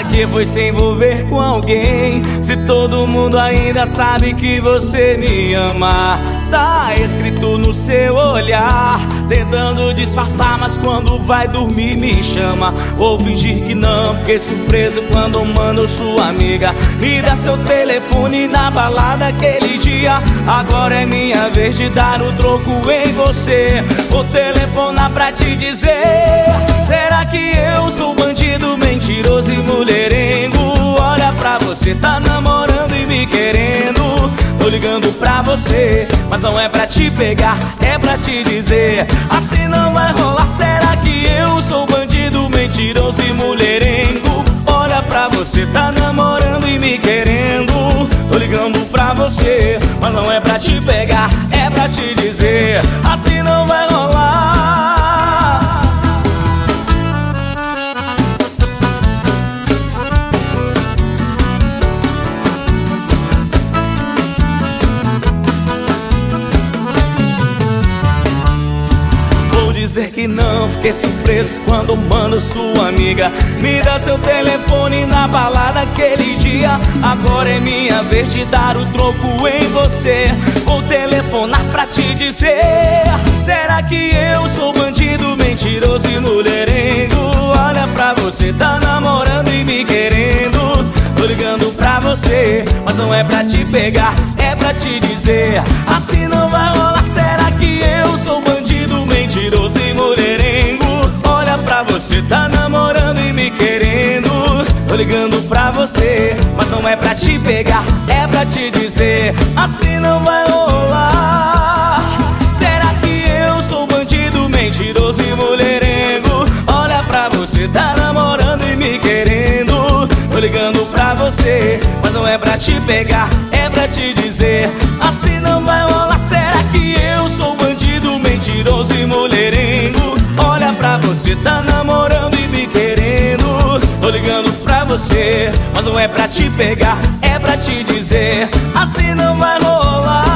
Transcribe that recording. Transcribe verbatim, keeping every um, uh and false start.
que foi se envolver com alguém, se todo mundo ainda sabe que você me ama? Tá escrito no seu olhar, tentando disfarçar, mas quando vai dormir me chama. Vou fingir que não, fiquei surpreso quando mando sua amiga me dá seu telefone na balada aquele dia. Agora é minha vez de dar o troco em você. Vou telefonar pra te dizer: será que eu sou bandido, mentiroso e mulherengo? Olha pra você, tá namorando e me querendo. Tô ligando pra você, mas não é pra te pegar, é pra te dizer: assim não vai rolar. Será que eu sou bandido, mentiroso e mulherengo? Olha pra você, tá namorando e me querendo. Tô ligando pra você, mas não é pra te pegar, é pra te dizer: assim não vai rolar. Dizer que não, fiquei surpreso quando mando sua amiga me dá seu telefone na balada aquele dia. Agora é minha vez de dar o troco em você. Vou telefonar pra te dizer: será que eu sou bandido, mentiroso e mulherengo? Olha pra você, tá namorando e me querendo. Tô ligando pra você, mas não é pra te pegar, é pra te dizer: assim não vai rolar. Será que eu sou bandido, mentiroso e mulherengo? Olha pra você, tá namorando e me querendo. Tô ligando pra você, mas não é pra te pegar, é pra te dizer: assim não vai rolar. Será que eu sou bandido, mentiroso e mulherengo? Olha pra você, tá namorando e me querendo. Tô ligando pra você, mas não é pra te pegar, é pra te dizer: assim não vai rolar. Será que eu sou bandido, mentiroso e mulherengo? Olha pra você, tá namorando e me querendo. Tô ligando pra você, mas não é pra te pegar, é pra te dizer: assim não vai rolar.